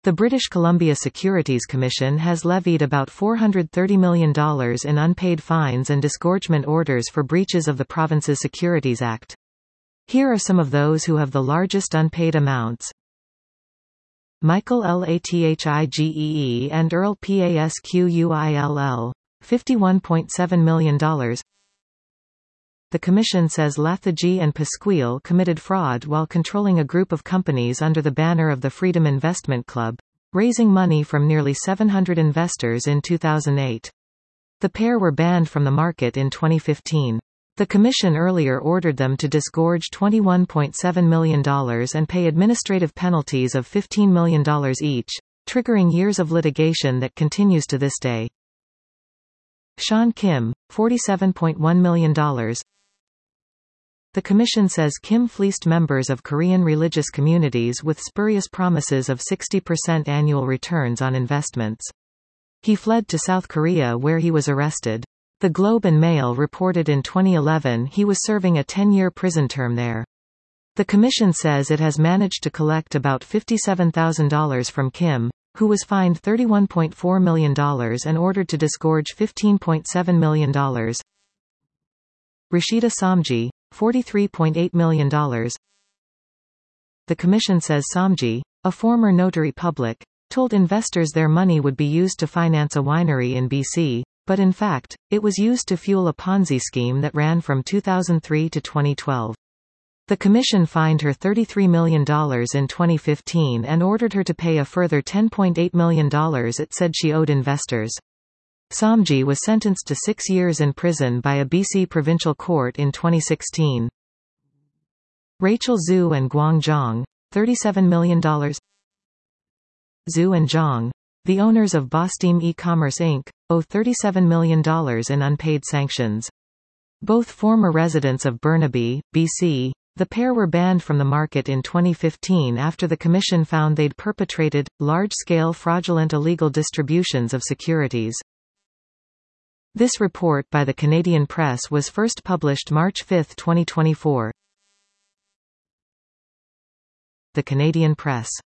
The British Columbia Securities Commission has levied about $430 million in unpaid fines and disgorgement orders for breaches of the province's Securities Act. Here are some of those who have the largest unpaid amounts. Michael Lathigee and Earl Pasquill, $51.7 million. The Commission says Lathigee and Pasquill committed fraud while controlling a group of companies under the banner of the Freedom Investment Club, raising money from nearly 700 investors in 2008. The pair were banned from the market in 2015. The Commission earlier ordered them to disgorge $21.7 million and pay administrative penalties of $15 million each, triggering years of litigation that continues to this day. Sean Kim, $47.1 million. The Commission says Kim fleeced members of Korean religious communities with spurious promises of 60% annual returns on investments. He fled to South Korea where he was arrested. The Globe and Mail reported in 2011 he was serving a 10-year prison term there. The Commission says it has managed to collect about $57,000 from Kim, who was fined $31.4 million and ordered to disgorge $15.7 million. Rashida Somji, $43.8 million. The Commission says Somji, a former notary public, told investors their money would be used to finance a winery in BC, but in fact, it was used to fuel a Ponzi scheme that ran from 2003 to 2012. The Commission fined her $33 million in 2015 and ordered her to pay a further $10.8 million it said she owed investors. Somji was sentenced to 6 years in prison by a BC provincial court in 2016. Rachel Zhu and Guang Zhang, $37 million. Zhu and Zhang, the owners of Bosteam E-Commerce Inc., owe $37 million in unpaid sanctions. Both former residents of Burnaby, BC, the pair were banned from the market in 2015 after the Commission found they'd perpetrated large-scale fraudulent illegal distributions of securities. This report by the Canadian Press was first published March 5, 2024. The Canadian Press.